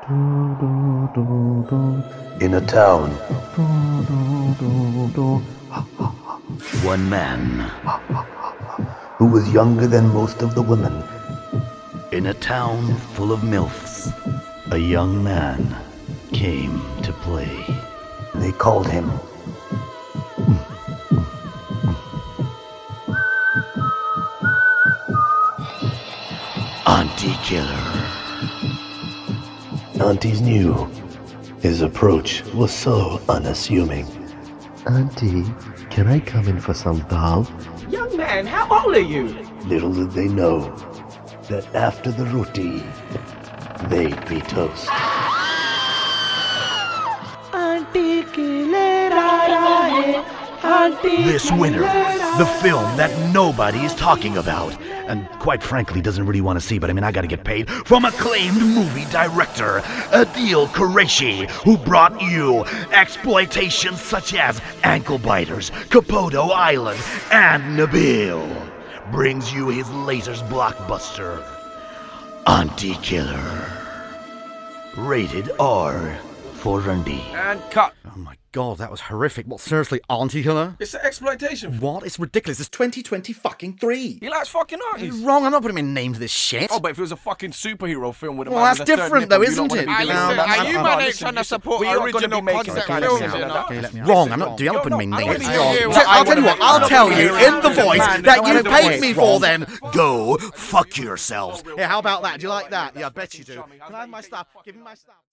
In a town, One man who was younger than most of the women, in a town full of MILFs, a young man came to play. they called him Auntie Killer. Aunties knew his approach was so unassuming. Auntie, can I come in for some dal? Young man, how old are you? Little did they know that after the roti, they'd be toast. This winter, the film that nobody is talking about, and quite frankly doesn't really want to see, but I mean I gotta get paid, from acclaimed movie director Adil Qureshi, who brought you exploitations such as Ankle Biters, Capote Island, and Nabil, brings you his latest blockbuster, Auntie Killer. Rated R for Randy. And cut. Oh my god, that was horrific. What, seriously, Auntie Killer? It's an exploitation film. What? It's ridiculous. It's 2020 fucking 3. He likes fucking artists. You're wrong. I'm not putting my name to this shit. Oh, but if it was a fucking superhero film with a Well, man that's with a third different nipple, though, you don't isn't wanna it? be Are doing you that. man Trying to support our original concept concept films? films. Wrong. I'm not doing. I'm not putting my name. Listen, I'll tell you what. I'll tell you in the voice that you paid me for. Then Go fuck yourselves. yeah. How about that? Do you like that? Yeah, I bet you do. Can I have my stuff? Give me my stuff.